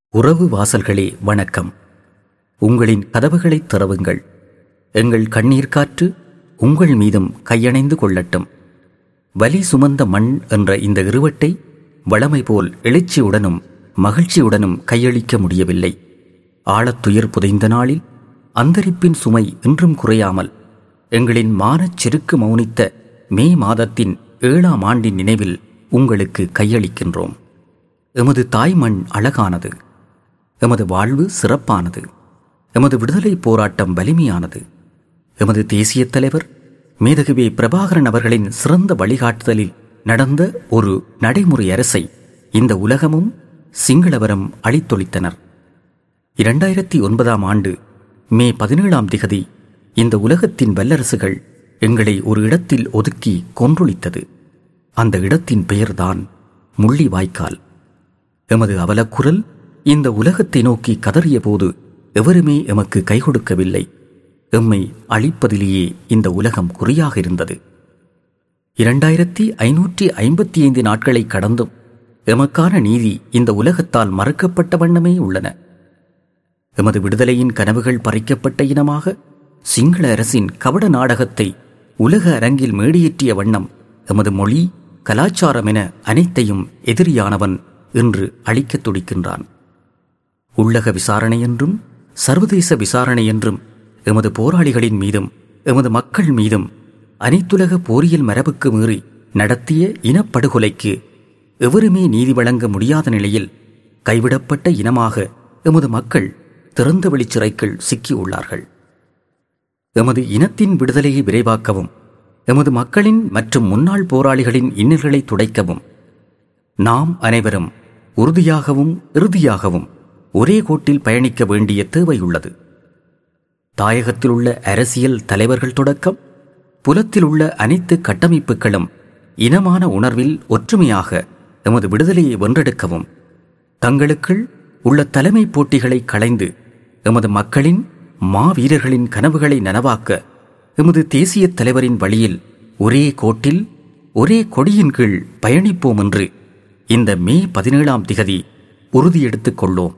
உறவு வாசல்களே வணக்கம். உங்களின் கதவுகளைத் திறவுங்கள். எங்கள் கண்ணீர் காற்று உங்கள் மீதும் கையணைந்து கொள்ளட்டும். வலி சுமந்த மண் என்ற இந்த இருவட்டை வளமை போல் எழுச்சியுடனும் மகிழ்ச்சியுடனும் கையளிக்க முடியவில்லை. ஆழத்துயர் புதைந்த நாளில் அந்தரிப்பின் சுமை இன்றும் குறையாமல் எங்களின் மானச் செருக்கு மௌனித்த மே மாதத்தின் 7ஆம் ஆண்டின் நினைவில் உங்களுக்கு கையளிக்கின்றோம். எமது தாய்மண் அழகானது, எமது வாழ்வு சிறப்பானது, எமது விடுதலை போராட்டம் வலிமையானது. எமது தேசிய தலைவர் மேதகுவே பிரபாகரன் அவர்களின் சிறந்த வழிகாட்டுதலில் நடந்த ஒரு நடைமுறை அரசை இந்த உலகமும் சிங்களவரும் அழித்தொழித்தனர். 2009ஆம் ஆண்டு மே 17ஆம் திகதி இந்த உலகத்தின் வல்லரசுகள் எங்களை ஒரு இடத்தில் ஒதுக்கி கொன்றொழித்தது. அந்த இடத்தின் பெயர்தான் முள்ளிவாய்க்கால். எமது அவலக்குரல் இந்த உலகத்தை நோக்கி கதறிய போது எவருமே எமக்கு கை கொடுக்கவில்லை. எம்மை அழிப்பதிலேயே இந்த உலகம் குறியாக இருந்தது. 2555 நாட்களை கடந்தும் எமக்கான நீதி இந்த உலகத்தால் மறுக்கப்பட்ட வண்ணமே உள்ளன. எமது விடுதலையின் கனவுகள் பறிக்கப்பட்ட இனமாக சிங்கள அரசின் கபட நாடகத்தை உலக அரங்கில் மேடியேற்றிய வண்ணம் எமது மொழி கலாச்சாரம் என அனைத்தையும் எதிரியானவன் என்று அழிக்கத் துடிக்கின்றான். உள்ளக விசாரணை என்றும் சர்வதேச விசாரணை என்றும் எமது போராளிகளின் மீதும் எமது மக்கள் மீதும் அனைத்துலக போரியல் மரபுக்கு மீறி நடத்திய இனப்படுகொலைக்கு எவருமே நீதி வழங்க முடியாத நிலையில் கைவிடப்பட்ட இனமாக எமது மக்கள் திறந்த வெளிச்சிறைக்குள் சிக்கியுள்ளார்கள். எமது இனத்தின் விடுதலையை விரைவாக்கவும் எமது மக்களின் மற்றும் முன்னாள் போராளிகளின் இன்னல்களை துடைக்கவும் நாம் அனைவரும் உறுதியாகவும் இறுதியாகவும் ஒரே கோட்டில் பயணிக்க வேண்டிய தேவையுள்ளது. தாயகத்தில் உள்ள அரசியல் தலைவர்கள் தொடக்கம் புலத்தில் உள்ள அனைத்து கட்டமைப்புகளும் இனமான உணர்வில் ஒற்றுமையாக எமது விடுதலையை வென்றெடுக்கவும் தங்களுக்குள் உள்ள தலைமை போட்டிகளை களைந்து எமது மக்களின் மாவீரர்களின் கனவுகளை நனவாக்க எமது தேசிய தலைவரின் வழியில் ஒரே கோட்டில் ஒரே கொடியின் கீழ் பயணிப்போம் என்று இந்த மே 17ஆம் திகதி உறுதியெடுத்துக் கொள்ளோம்.